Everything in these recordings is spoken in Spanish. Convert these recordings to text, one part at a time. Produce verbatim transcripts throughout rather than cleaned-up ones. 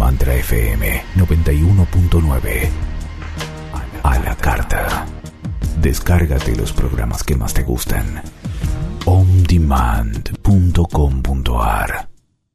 Mantra F M noventa y uno punto nueve. A la carta. Descárgate los programas que más te gustan. on demand punto com punto a r.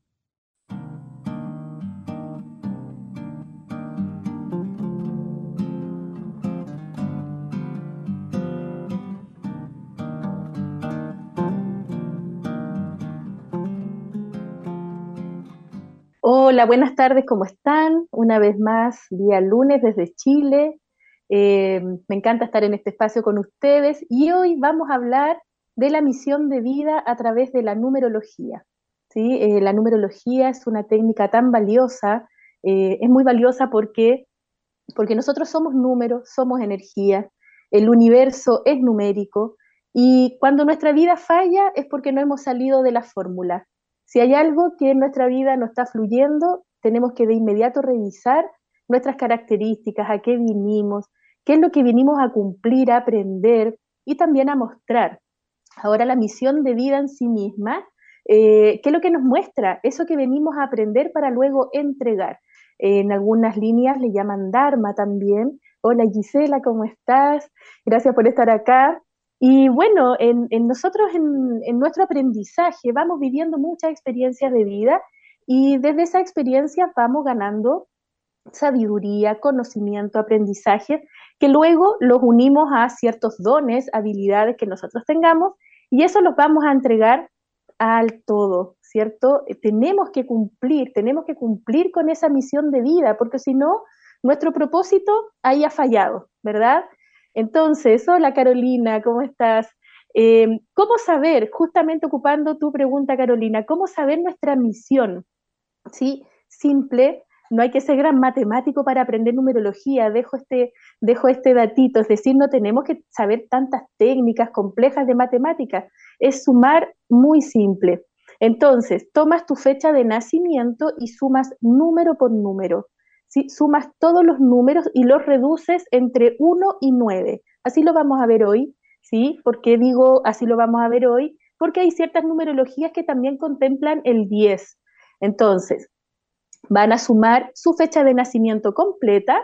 Hola, buenas tardes, ¿cómo están? Una vez más, día lunes desde Chile. Eh, me encanta estar en este espacio con ustedes y hoy vamos a hablar de la misión de vida a través de la numerología. ¿Sí? Eh, la numerología es una técnica tan valiosa, eh, es muy valiosa porque, porque nosotros somos números, somos energía, el universo es numérico y cuando nuestra vida falla es porque no hemos salido de la fórmula. Si hay algo que en nuestra vida no está fluyendo, tenemos que de inmediato revisar nuestras características, a qué vinimos, qué es lo que vinimos a cumplir, a aprender y también a mostrar. Ahora la misión de vida en sí misma, eh, ¿qué es lo que nos muestra? Eso que venimos a aprender para luego entregar. Eh, en algunas líneas le llaman Dharma también. Hola Gisela, ¿cómo estás? Gracias por estar acá. Y bueno, en, en nosotros, en, en nuestro aprendizaje, vamos viviendo muchas experiencias de vida y desde esa experiencia vamos ganando sabiduría, conocimiento, aprendizaje, que luego los unimos a ciertos dones, habilidades que nosotros tengamos y eso los vamos a entregar al todo, ¿cierto? Tenemos que cumplir, tenemos que cumplir con esa misión de vida, porque si no, nuestro propósito ahí ha fallado, ¿verdad? Entonces, hola Carolina, ¿cómo estás? Eh, ¿Cómo saber, justamente ocupando tu pregunta Carolina, cómo saber nuestra misión? ¿Sí? Simple, no hay que ser gran matemático para aprender numerología, dejo este, dejo este datito, es decir, no tenemos que saber tantas técnicas complejas de matemáticas, es sumar muy simple. Entonces, tomas tu fecha de nacimiento y sumas número por número. ¿Sí? Sumas todos los números y los reduces entre uno y nueve. Así lo vamos a ver hoy, ¿sí? ¿Por qué digo así lo vamos a ver hoy? Porque hay ciertas numerologías que también contemplan el diez. Entonces, van a sumar su fecha de nacimiento completa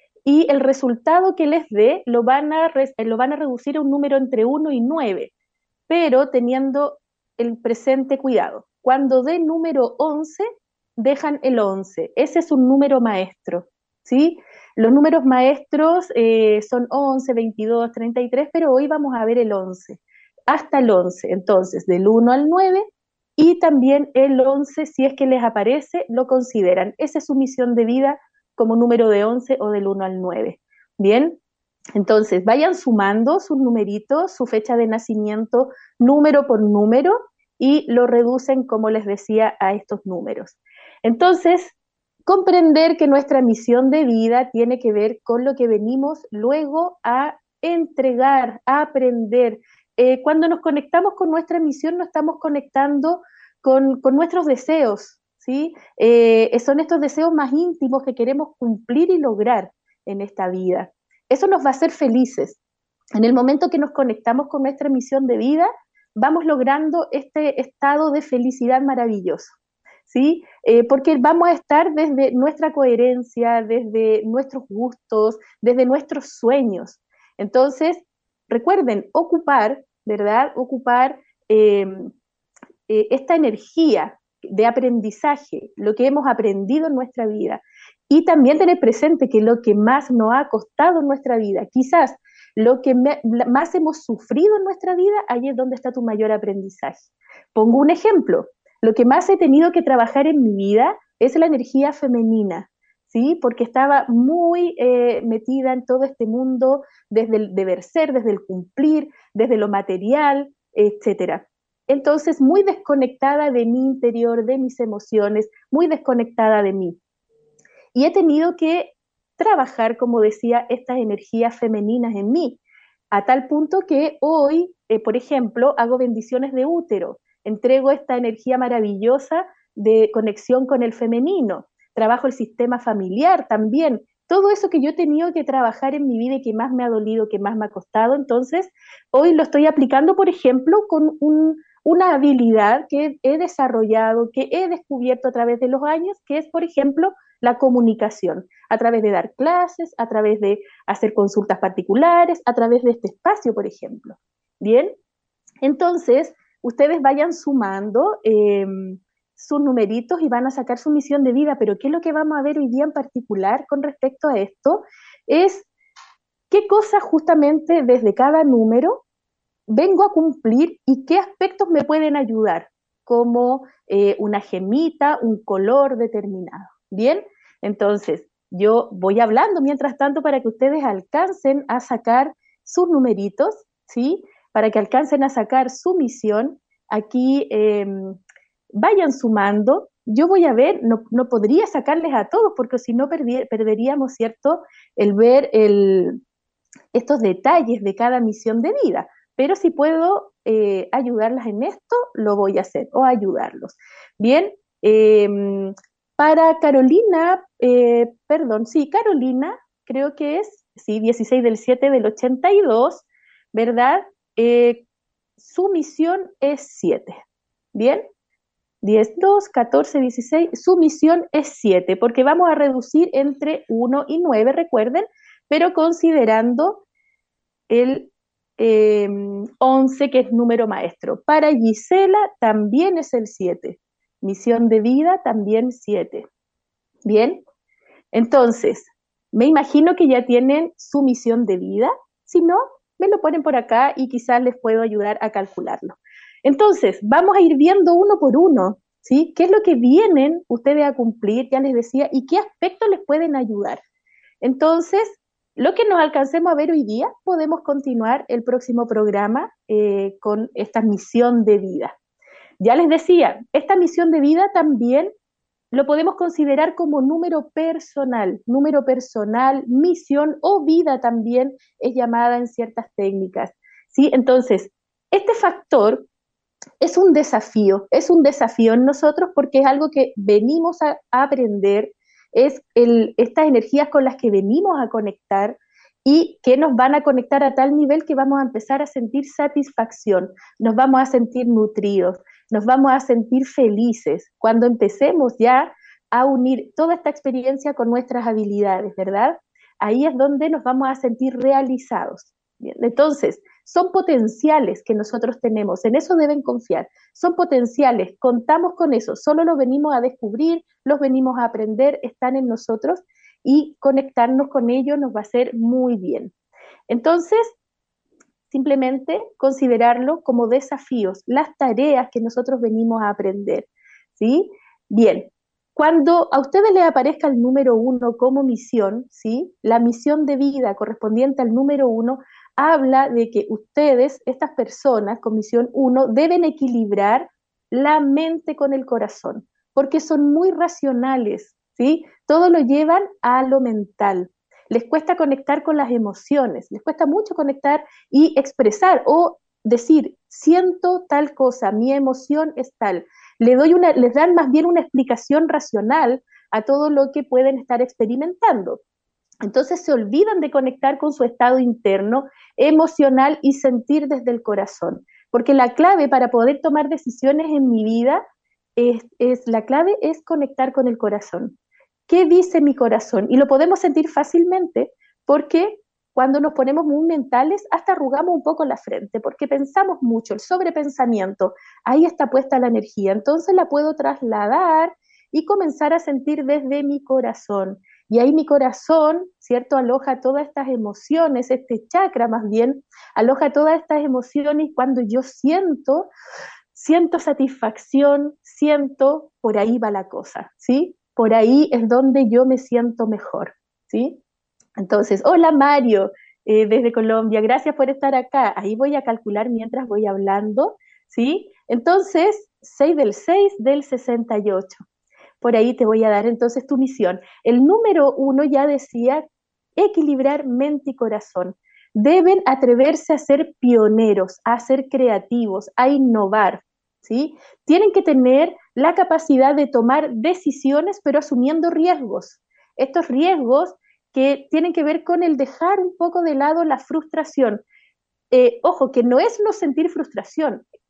y el resultado que les dé lo van a, re, lo van a reducir a un número entre uno y nueve, pero teniendo el presente cuidado. Cuando dé número once, dejan el once. Ese es un número maestro, ¿sí? Los números maestros eh, son once, veintidós, treinta y tres, pero hoy vamos a ver el once. Hasta el once, entonces, del uno al nueve, y también el once, si es que les aparece, lo consideran. Esa es su misión de vida como número de once o del uno al nueve. Bien, entonces vayan sumando sus numeritos, su fecha de nacimiento, número por número, y lo reducen, como les decía, a estos números. Entonces, comprender que nuestra misión de vida tiene que ver con lo que venimos luego a entregar, a aprender. Eh, cuando nos conectamos con nuestra misión, nos estamos conectando con, con nuestros deseos, ¿sí? Eh, son estos deseos más íntimos que queremos cumplir y lograr en esta vida. Eso nos va a hacer felices. En el momento que nos conectamos con nuestra misión de vida, vamos logrando este estado de felicidad maravilloso, ¿sí? Eh, porque vamos a estar desde nuestra coherencia, desde nuestros gustos, desde nuestros sueños. Entonces, recuerden, ocupar, ¿verdad? Ocupar eh, eh, esta energía de aprendizaje, lo que hemos aprendido en nuestra vida, y también tener presente que lo que más nos ha costado en nuestra vida, quizás lo que me, más hemos sufrido en nuestra vida, ahí es donde está tu mayor aprendizaje. Pongo un ejemplo, lo que más he tenido que trabajar en mi vida es la energía femenina, ¿sí? Porque estaba muy eh, metida en todo este mundo, desde el deber ser, desde el cumplir, desde lo material, etcétera. Entonces, muy desconectada de mi interior, de mis emociones, muy desconectada de mí. Y he tenido que trabajar, como decía, estas energías femeninas en mí, a tal punto que hoy, eh, por ejemplo, hago bendiciones de útero, entrego esta energía maravillosa de conexión con el femenino, trabajo el sistema familiar también, todo eso que yo he tenido que trabajar en mi vida y que más me ha dolido, que más me ha costado, entonces hoy lo estoy aplicando, por ejemplo, con un, una habilidad que he desarrollado, que he descubierto a través de los años, que es, por ejemplo, la comunicación, a través de dar clases, a través de hacer consultas particulares, a través de este espacio, por ejemplo. Bien, entonces, ustedes vayan sumando eh, sus numeritos y van a sacar su misión de vida, pero ¿qué es lo que vamos a ver hoy día en particular con respecto a esto? Es qué cosas justamente desde cada número vengo a cumplir y qué aspectos me pueden ayudar, como eh, una gemita, un color determinado. Bien, entonces yo voy hablando mientras tanto para que ustedes alcancen a sacar sus numeritos, ¿sí? Para que alcancen a sacar su misión. Aquí eh, vayan sumando. Yo voy a ver, no, no podría sacarles a todos porque si no perdi- perderíamos, ¿cierto?, el ver el, estos detalles de cada misión de vida. Pero si puedo eh, ayudarlas en esto, lo voy a hacer, o ayudarlos. Bien, eh, para Carolina, eh, perdón, sí, Carolina, creo que es, sí, dieciséis del siete del ochenta y dos, ¿verdad? Eh, su misión es siete, ¿bien? diez, dos, catorce, dieciséis, su misión es siete, porque vamos a reducir entre uno y nueve, recuerden, pero considerando el eh, once, que es número maestro. Para Gisela también es el siete. Misión de vida también siete. Bien, entonces, me imagino que ya tienen su misión de vida. Si no, me lo ponen por acá y quizás les puedo ayudar a calcularlo. Entonces, vamos a ir viendo uno por uno, ¿sí? ¿Qué es lo que vienen ustedes a cumplir? Ya les decía, y qué aspectos les pueden ayudar. Entonces, lo que nos alcancemos a ver hoy día, podemos continuar el próximo programa eh, con esta misión de vida. Ya les decía, esta misión de vida también lo podemos considerar como número personal, número personal, misión o vida también es llamada en ciertas técnicas, ¿sí? Entonces, este factor es un desafío, es un desafío en nosotros porque es algo que venimos a, a aprender, es el, estas energías con las que venimos a conectar y que nos van a conectar a tal nivel que vamos a empezar a sentir satisfacción, nos vamos a sentir nutridos, nos vamos a sentir felices cuando empecemos ya a unir toda esta experiencia con nuestras habilidades, ¿verdad? Ahí es donde nos vamos a sentir realizados. Bien, entonces, son potenciales que nosotros tenemos, en eso deben confiar, son potenciales, contamos con eso, solo los venimos a descubrir, los venimos a aprender, están en nosotros y conectarnos con ellos nos va a hacer muy bien. Entonces, simplemente considerarlo como desafíos, las tareas que nosotros venimos a aprender, ¿sí? Bien, cuando a ustedes les aparezca el número uno como misión, ¿sí? La misión de vida correspondiente al número uno habla de que ustedes, estas personas con misión uno, deben equilibrar la mente con el corazón, porque son muy racionales, ¿sí? Todo lo llevan a lo mental. Les cuesta conectar con las emociones, les cuesta mucho conectar y expresar o decir, siento tal cosa, mi emoción es tal. Le doy una, les dan más bien una explicación racional a todo lo que pueden estar experimentando. Entonces se olvidan de conectar con su estado interno, emocional y sentir desde el corazón. Porque la clave para poder tomar decisiones en mi vida, es, es, la clave es conectar con el corazón. ¿Qué dice mi corazón? Y lo podemos sentir fácilmente porque cuando nos ponemos muy mentales, hasta arrugamos un poco la frente, porque pensamos mucho, el sobrepensamiento, ahí está puesta la energía. Entonces la puedo trasladar y comenzar a sentir desde mi corazón. Y ahí mi corazón, ¿cierto?, aloja todas estas emociones, este chakra más bien, aloja todas estas emociones y cuando yo siento, siento satisfacción, siento, por ahí va la cosa, ¿sí? Por ahí es donde yo me siento mejor, ¿sí? Entonces, hola Mario, eh, desde Colombia, gracias por estar acá. Ahí voy a calcular mientras voy hablando, ¿sí? Entonces, seis del seis del sesenta y ocho. Por ahí te voy a dar entonces tu misión. El número uno ya decía equilibrar mente y corazón. Deben atreverse a ser pioneros, a ser creativos, a innovar, ¿sí? Tienen que tener la capacidad de tomar decisiones, pero asumiendo riesgos. Estos riesgos que tienen que ver con el dejar un poco de lado la frustración. Eh, ojo, que no es no sentir frustración,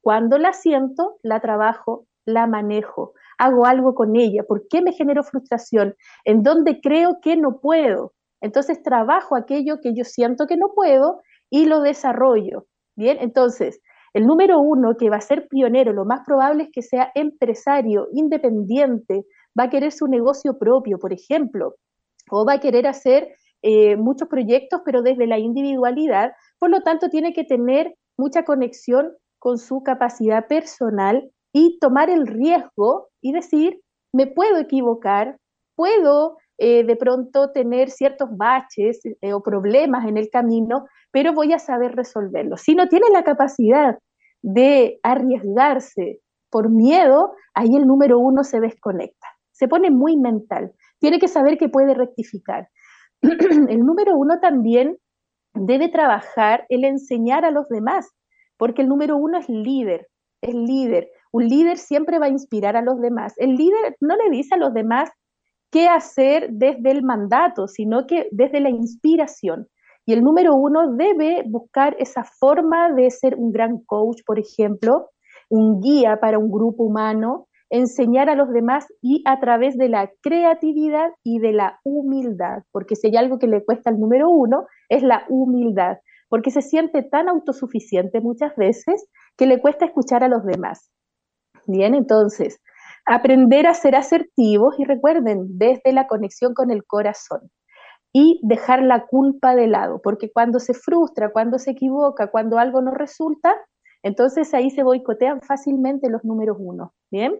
Cuando la siento, la trabajo, la manejo, hago algo con ella. ¿Por qué me genero frustración? ¿En dónde creo que no puedo? Entonces trabajo aquello que yo siento que no puedo y lo desarrollo. Bien, entonces el número uno que va a ser pionero, lo más probable es que sea empresario, independiente, va a querer su negocio propio, por ejemplo, o va a querer hacer eh, muchos proyectos, pero desde la individualidad. Por lo tanto, tiene que tener mucha conexión con su capacidad personal y tomar el riesgo y decir, me puedo equivocar, puedo eh, de pronto tener ciertos baches eh, o problemas en el camino, pero voy a saber resolverlos. Si no tiene la capacidad de arriesgarse por miedo, ahí el número uno se desconecta, se pone muy mental, tiene que saber que puede rectificar. El número uno también debe trabajar el enseñar a los demás, porque el número uno es líder, es líder. Un líder siempre va a inspirar a los demás. El líder no le dice a los demás qué hacer desde el mandato, sino que desde la inspiración. Y el número uno debe buscar esa forma de ser un gran coach, por ejemplo, un guía para un grupo humano, enseñar a los demás y a través de la creatividad y de la humildad, porque si hay algo que le cuesta al número uno, es la humildad, porque se siente tan autosuficiente muchas veces que le cuesta escuchar a los demás. Bien, entonces, aprender a ser asertivos y recuerden, desde la conexión con el corazón y dejar la culpa de lado, porque cuando se frustra, cuando se equivoca, cuando algo no resulta, entonces ahí se boicotean fácilmente los números uno, ¿bien?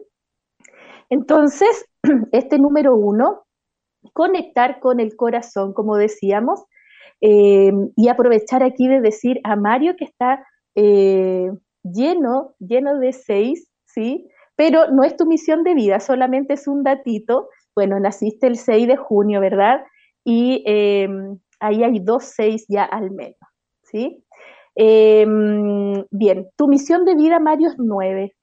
Entonces, este número uno, conectar con el corazón, como decíamos, eh, y aprovechar aquí de decir a Mario que está eh, lleno, lleno de seis, ¿sí? Pero no es tu misión de vida, solamente es un datito. Bueno, naciste el seis de junio, ¿verdad? Y eh, ahí hay dos seis ya al menos, ¿sí? Eh, bien, tu misión de vida, Mario, es nueve,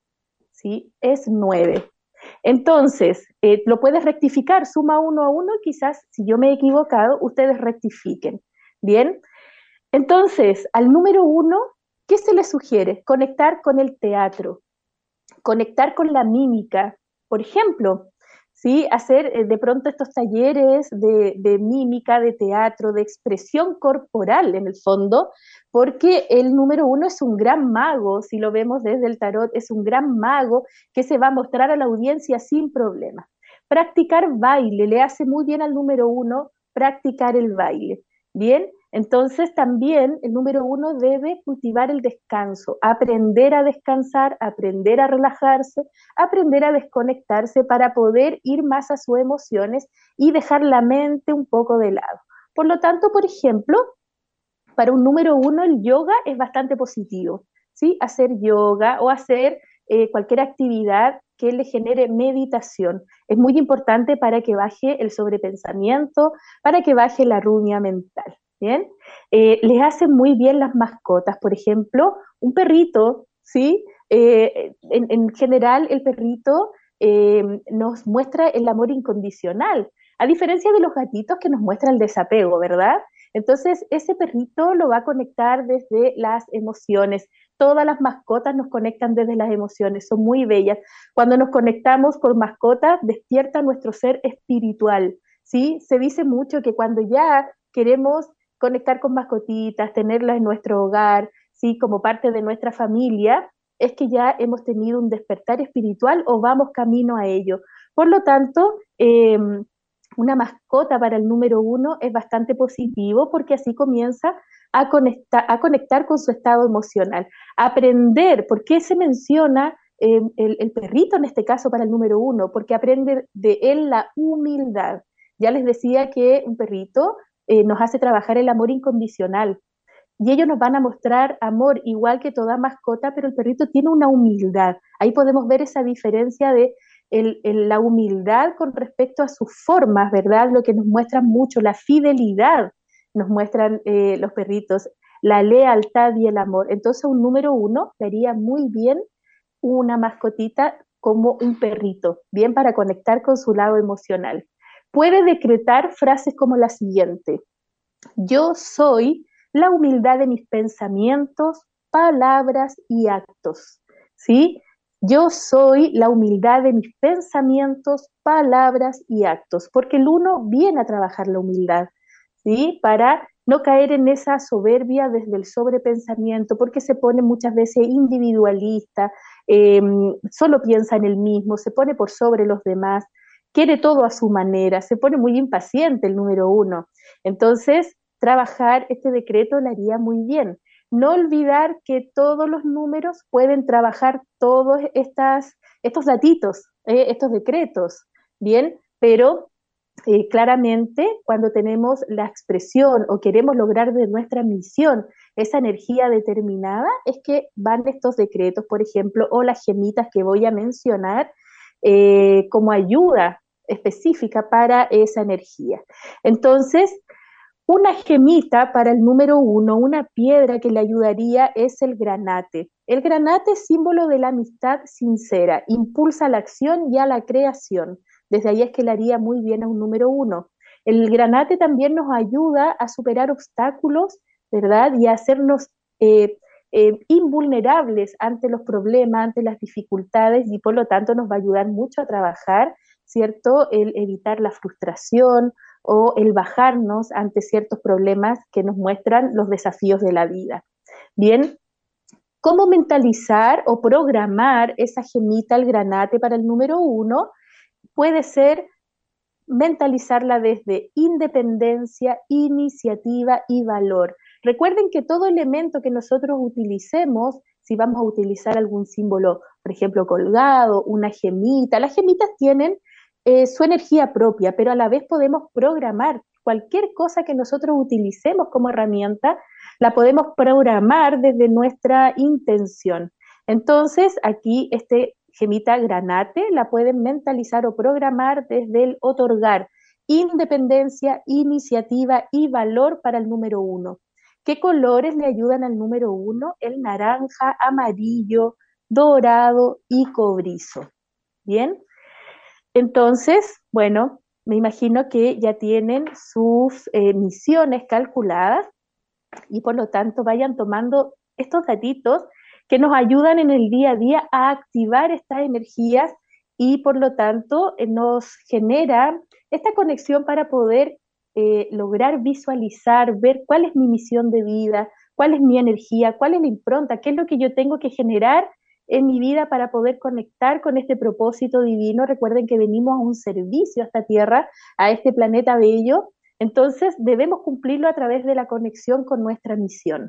¿sí? Es nueve. Entonces, eh, lo puedes rectificar, suma uno a uno, quizás si yo me he equivocado, ustedes rectifiquen. Bien, entonces, al número uno, ¿qué se le sugiere? Conectar con el teatro, conectar con la mímica, por ejemplo, ¿sí? Hacer eh, de pronto estos talleres de, de mímica, de teatro, de expresión corporal en el fondo, porque el número uno es un gran mago, si lo vemos desde el tarot, es un gran mago que se va a mostrar a la audiencia sin problema. Practicar baile, le hace muy bien al número uno practicar el baile, ¿bien? Entonces también el número uno debe cultivar el descanso, aprender a descansar, aprender a relajarse, aprender a desconectarse para poder ir más a sus emociones y dejar la mente un poco de lado. Por lo tanto, por ejemplo, para un número uno el yoga es bastante positivo, ¿sí? Hacer yoga o hacer eh, cualquier actividad que le genere meditación. Es muy importante para que baje el sobrepensamiento, para que baje la rumia mental. ¿Bien? Eh, les hacen muy bien las mascotas, por ejemplo, un perrito, ¿sí? Eh, en, en general el perrito eh, nos muestra el amor incondicional, a diferencia de los gatitos que nos muestra el desapego, ¿verdad? Entonces ese perrito lo va a conectar desde las emociones. Todas las mascotas nos conectan desde las emociones, son muy bellas. Cuando nos conectamos con mascotas, despierta nuestro ser espiritual, ¿sí? Se dice mucho que cuando ya queremos conectar con mascotitas, tenerlas en nuestro hogar, ¿sí? Como parte de nuestra familia, es que ya hemos tenido un despertar espiritual o vamos camino a ello. Por lo tanto, eh, una mascota para el número uno es bastante positivo porque así comienza a conectar, a conectar con su estado emocional. Aprender, ¿por qué se menciona eh, el, el perrito en este caso para el número uno? Porque aprende de él la humildad. Ya les decía que un perrito Eh, nos hace trabajar el amor incondicional y ellos nos van a mostrar amor igual que toda mascota, pero el perrito tiene una humildad. Ahí podemos ver esa diferencia de el, el, la humildad con respecto a sus formas, ¿verdad? Lo que nos muestran mucho, la fidelidad nos muestran eh, los perritos, la lealtad y el amor. Entonces un número uno le haría muy bien una mascotita como un perrito, bien para conectar con su lado emocional. Puede decretar frases como la siguiente: yo soy la humildad de mis pensamientos, palabras y actos, ¿sí? Yo soy la humildad de mis pensamientos, palabras y actos, porque el uno viene a trabajar la humildad, ¿sí? Para no caer en esa soberbia desde el sobrepensamiento, porque se pone muchas veces individualista, eh, solo piensa en el mismo, se pone por sobre los demás, quiere todo a su manera, se pone muy impaciente el número uno. Entonces, trabajar este decreto le haría muy bien. No olvidar que todos los números pueden trabajar todos estas, estos datitos, eh, estos decretos, ¿bien? Pero eh, claramente cuando tenemos la expresión o queremos lograr de nuestra misión esa energía determinada, es que van estos decretos, por ejemplo, o las gemitas que voy a mencionar eh, como ayuda específica para esa energía. Entonces, una gemita para el número uno, una piedra que le ayudaría es el granate. El granate es símbolo de la amistad sincera, impulsa la acción y a la creación. Desde ahí es que le haría muy bien a un número uno. El granate también nos ayuda a superar obstáculos, ¿verdad? Y a hacernos eh, eh, invulnerables ante los problemas, ante las dificultades, y por lo tanto nos va a ayudar mucho a trabajar, ¿cierto? El evitar la frustración o el bajarnos ante ciertos problemas que nos muestran los desafíos de la vida. Bien, ¿cómo mentalizar o programar esa gemita, el granate para el número uno? Puede ser mentalizarla desde independencia, iniciativa y valor. Recuerden que todo elemento que nosotros utilicemos, si vamos a utilizar algún símbolo, por ejemplo, colgado, una gemita, las gemitas tienen eh, su energía propia, pero a la vez podemos programar cualquier cosa que nosotros utilicemos como herramienta, la podemos programar desde nuestra intención. Entonces, aquí este gemita granate la pueden mentalizar o programar desde el otorgar independencia, iniciativa y valor para el número uno. ¿Qué colores le ayudan al número uno? El naranja, amarillo, dorado y cobrizo. ¿Bien? Entonces, bueno, me imagino que ya tienen sus eh, misiones calculadas y por lo tanto vayan tomando estos datitos que nos ayudan en el día a día a activar estas energías y por lo tanto eh, nos genera esta conexión para poder eh, lograr visualizar, ver cuál es mi misión de vida, cuál es mi energía, cuál es la impronta, qué es lo que yo tengo que generar en mi vida para poder conectar con este propósito divino. Recuerden que venimos a un servicio a esta tierra, a este planeta bello, entonces debemos cumplirlo a través de la conexión con nuestra misión.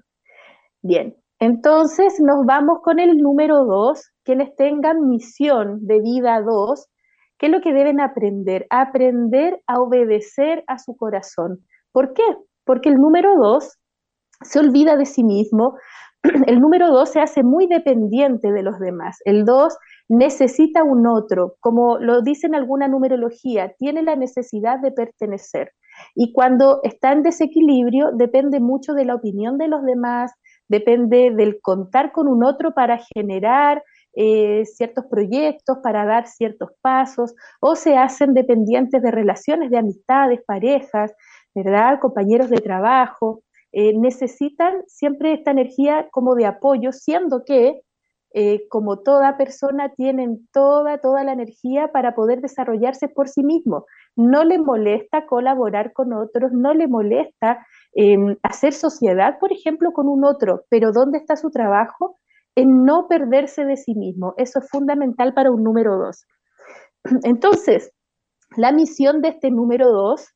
Bien, entonces nos vamos con el número dos. Quienes tengan misión de vida dos, ¿qué es lo que deben aprender? Aprender a obedecer a su corazón. ¿Por qué? Porque el número dos se olvida de sí mismo. El número dos se hace muy dependiente de los demás. El dos necesita un otro, como lo dice en alguna numerología, tiene la necesidad de pertenecer. Y cuando está en desequilibrio, depende mucho de la opinión de los demás, depende del contar con un otro para generar eh, ciertos proyectos, para dar ciertos pasos, o se hacen dependientes de relaciones de amistades, parejas, ¿verdad? Compañeros de trabajo. Eh, necesitan siempre esta energía como de apoyo, siendo que eh, como toda persona tienen toda, toda la energía para poder desarrollarse por sí mismo. No le molesta colaborar con otros, no le molesta eh, hacer sociedad, por ejemplo, con un otro, pero ¿dónde está su trabajo? En no perderse de sí mismo. Eso es fundamental para un número dos. Entonces, la misión de este número dos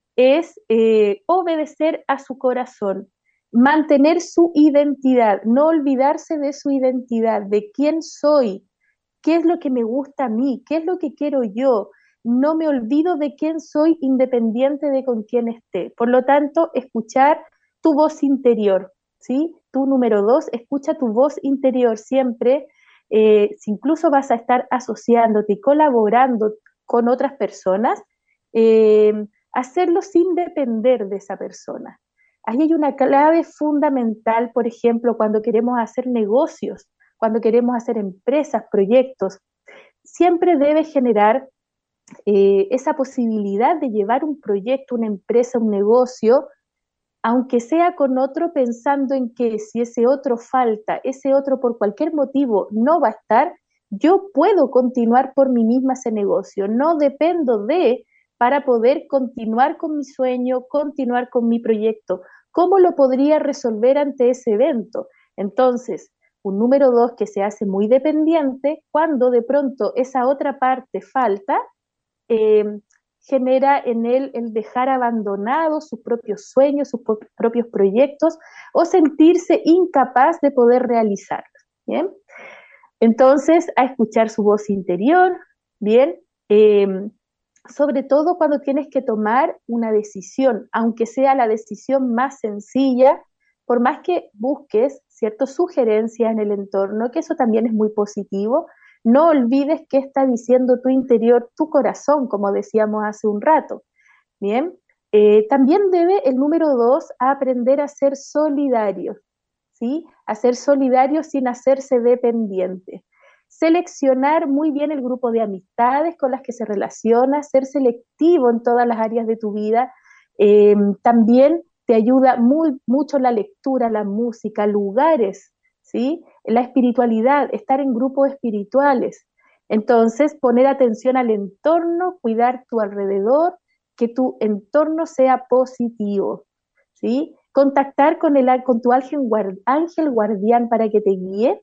es eh, obedecer a su corazón, mantener su identidad, no olvidarse de su identidad, de quién soy, qué es lo que me gusta a mí, qué es lo que quiero yo. No me olvido de quién soy independiente de con quién esté. Por lo tanto, escuchar tu voz interior, ¿sí? Tu número dos, escucha tu voz interior siempre. Eh, si incluso vas a estar asociándote y colaborando con otras personas, eh, hacerlo sin depender de esa persona. Ahí hay una clave fundamental, por ejemplo, cuando queremos hacer negocios, cuando queremos hacer empresas, proyectos, siempre debe generar eh, esa posibilidad de llevar un proyecto, una empresa, un negocio aunque sea con otro, pensando en que si ese otro falta, ese otro por cualquier motivo no va a estar, yo puedo continuar por mí misma ese negocio, no dependo de para poder continuar con mi sueño, continuar con mi proyecto. ¿Cómo lo podría resolver ante ese evento? Entonces, un número dos que se hace muy dependiente, cuando de pronto esa otra parte falta, eh, genera en él el dejar abandonados sus propios sueños, sus propios proyectos, o sentirse incapaz de poder realizarlos. ¿Bien? Entonces, a escuchar su voz interior, ¿bien? Eh, sobre todo cuando tienes que tomar una decisión, aunque sea la decisión más sencilla, por más que busques ciertas sugerencias en el entorno, que eso también es muy positivo, no olvides qué está diciendo tu interior, tu corazón, como decíamos hace un rato, ¿bien? Eh, también debe el número dos aprender a ser solidario, ¿sí? A ser solidario sin hacerse dependiente. Seleccionar muy bien el grupo de amistades con las que se relaciona, ser selectivo en todas las áreas de tu vida. Eh, también te ayuda muy, mucho la lectura, la música, lugares, ¿sí? La espiritualidad, estar en grupos espirituales. Entonces, poner atención al entorno, cuidar tu alrededor, que tu entorno sea positivo, ¿sí? Contactar con, el, con tu ángel, guard, ángel guardián para que te guíe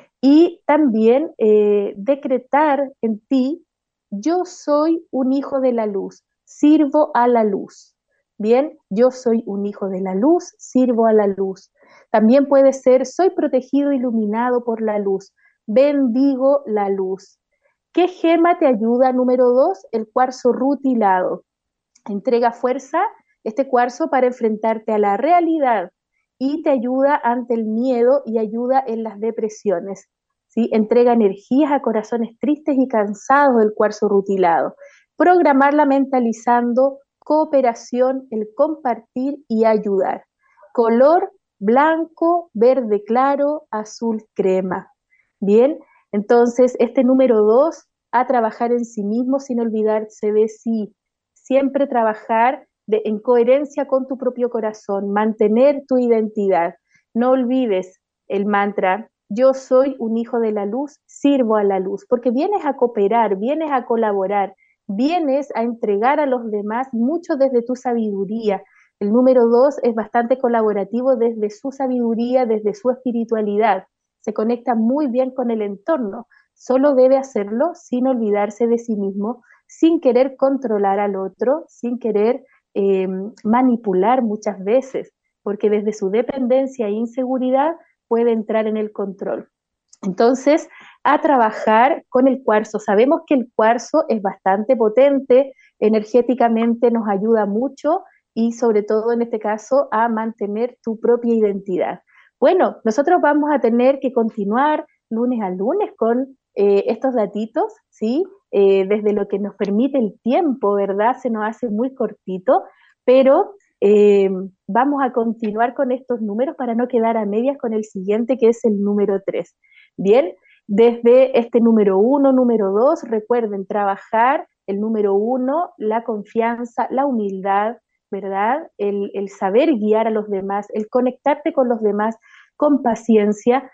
y también eh, decretar en ti, yo soy un hijo de la luz, sirvo a la luz. Bien, yo soy un hijo de la luz, sirvo a la luz. También puede ser, soy protegido, iluminado por la luz, bendigo la luz. ¿Qué gema te ayuda? Número dos, el cuarzo rutilado. Entrega fuerza este cuarzo para enfrentarte a la realidad y te ayuda ante el miedo y ayuda en las depresiones, ¿sí? Entrega energías a corazones tristes y cansados el cuarzo rutilado. Programarla mentalizando, cooperación, el compartir y ayudar. Color blanco, verde claro, azul crema. Bien, entonces este número dos, a trabajar en sí mismo sin olvidarse de sí. Siempre trabajar de, en coherencia con tu propio corazón, mantener tu identidad. No olvides el mantra, yo soy un hijo de la luz, sirvo a la luz, porque vienes a cooperar, vienes a colaborar, vienes a entregar a los demás mucho desde tu sabiduría. El número dos es bastante colaborativo desde su sabiduría, desde su espiritualidad. Se conecta muy bien con el entorno. Solo debe hacerlo sin olvidarse de sí mismo, sin querer controlar al otro, sin querer eh, manipular muchas veces, porque desde su dependencia e inseguridad puede entrar en el control. Entonces, a trabajar con el cuarzo. Sabemos que el cuarzo es bastante potente, energéticamente nos ayuda mucho y sobre todo en este caso a mantener tu propia identidad. Bueno, nosotros vamos a tener que continuar lunes a lunes con eh, estos datitos, ¿sí? Eh, desde lo que nos permite el tiempo, ¿verdad? Se nos hace muy cortito, pero eh, vamos a continuar con estos números para no quedar a medias con el siguiente, que es el número tres. Bien, desde este número uno, número dos, recuerden trabajar el número uno, la confianza, la humildad, ¿verdad? El, el saber guiar a los demás, el conectarte con los demás con paciencia,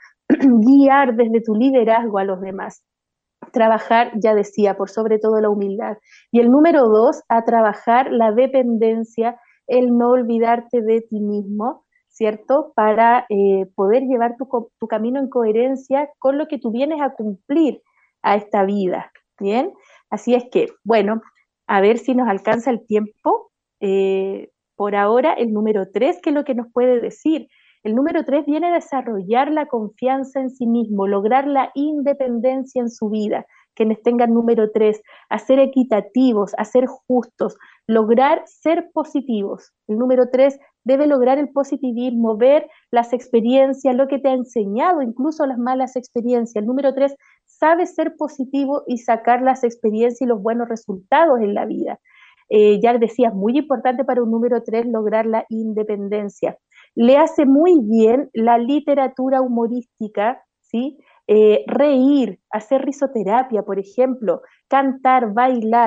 guiar desde tu liderazgo a los demás. Trabajar, ya decía, por sobre todo la humildad. Y el número dos, a trabajar la dependencia, el no olvidarte de ti mismo, ¿cierto? Para eh, poder llevar tu, tu camino en coherencia con lo que tú vienes a cumplir a esta vida, ¿bien? Así es que, bueno, a ver si nos alcanza el tiempo. Eh, por ahora, el número tres, ¿qué es lo que nos puede decir? El número tres viene a desarrollar la confianza en sí mismo, lograr la independencia en su vida. Quienes tengan número tres, a ser equitativos, a ser justos, lograr ser positivos. El número tres debe lograr el positivismo, ver las experiencias, lo que te ha enseñado, incluso las malas experiencias. El número tres sabe ser positivo y sacar las experiencias y los buenos resultados en la vida. Eh, ya decías, muy importante para un número tres lograr la independencia. Le hace muy bien la literatura humorística, ¿sí? Eh, reír, hacer risoterapia, por ejemplo, cantar, bailar,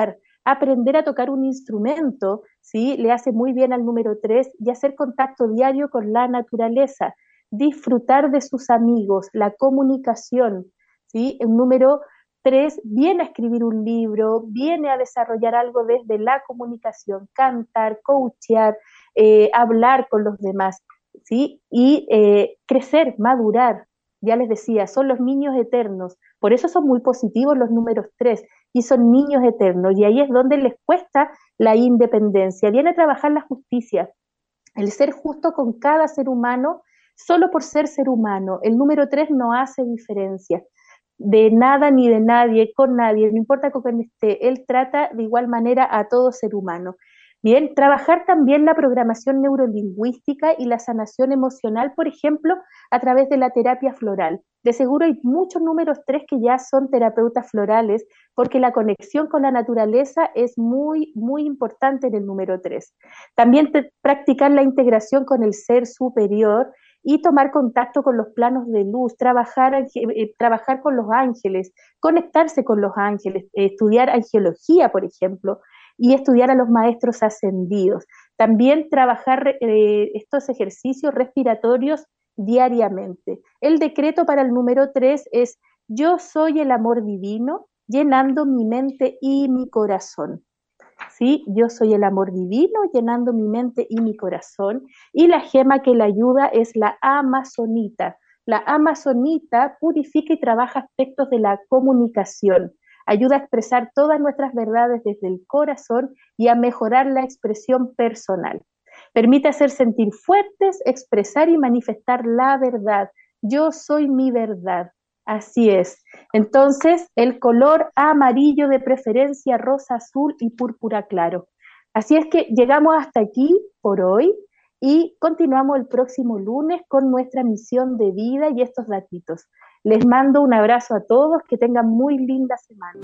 aprender a tocar un instrumento, ¿sí? Le hace muy bien al número tres, y hacer contacto diario con la naturaleza, disfrutar de sus amigos, la comunicación, ¿sí? El número tres viene a escribir un libro, viene a desarrollar algo desde la comunicación, cantar, coachear, eh, hablar con los demás, ¿sí? Y eh, crecer, madurar. Ya les decía, son los niños eternos, por eso son muy positivos los números tres, y son niños eternos, y ahí es donde les cuesta la independencia. Viene a trabajar la justicia, el ser justo con cada ser humano, solo por ser ser humano. El número tres no hace diferencia de nada ni de nadie, con nadie, no importa con quién esté, él trata de igual manera a todo ser humano. Bien, trabajar también la programación neurolingüística y la sanación emocional, por ejemplo, a través de la terapia floral. De seguro hay muchos números tres que ya son terapeutas florales, porque la conexión con la naturaleza es muy, muy importante en el número tres. También te, practicar la integración con el ser superior y tomar contacto con los planos de luz, trabajar, eh, trabajar con los ángeles, conectarse con los ángeles, eh, estudiar angelología, por ejemplo, y estudiar a los maestros ascendidos. También trabajar eh, estos ejercicios respiratorios diariamente. El decreto para el número tres es: yo soy el amor divino, llenando mi mente y mi corazón. ¿Sí? Yo soy el amor divino, llenando mi mente y mi corazón. Y la gema que le ayuda es la amazonita. La amazonita purifica y trabaja aspectos de la comunicación. Ayuda a expresar todas nuestras verdades desde el corazón y a mejorar la expresión personal. Permite hacer sentir fuertes, expresar y manifestar la verdad. Yo soy mi verdad. Así es. Entonces, el color amarillo, de preferencia rosa, azul y púrpura claro. Así es que llegamos hasta aquí por hoy y continuamos el próximo lunes con nuestra misión de vida y estos datitos. Les mando un abrazo a todos, que tengan muy linda semana.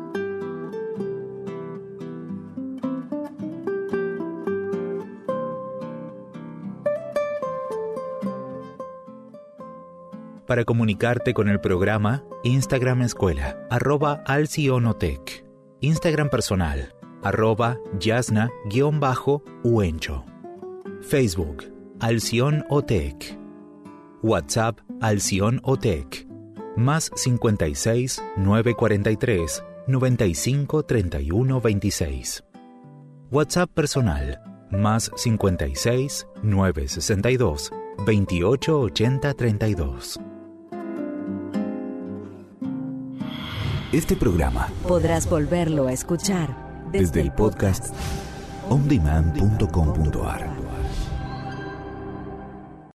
Para comunicarte con el programa, Instagram Escuela, arroba alcionotec. Instagram personal, arroba yasna-uencho. Facebook, Alcionotec. WhatsApp, Alcionotec. Más cincuenta y seis, novecientos cuarenta y tres, noventa y cinco, treinta y uno, veintiséis. WhatsApp personal, más cincuenta y seis, novecientos sesenta y dos, veintiocho, ochenta, treinta y dos. Este programa podrás volverlo a escuchar desde, desde el podcast on demand punto com punto a r.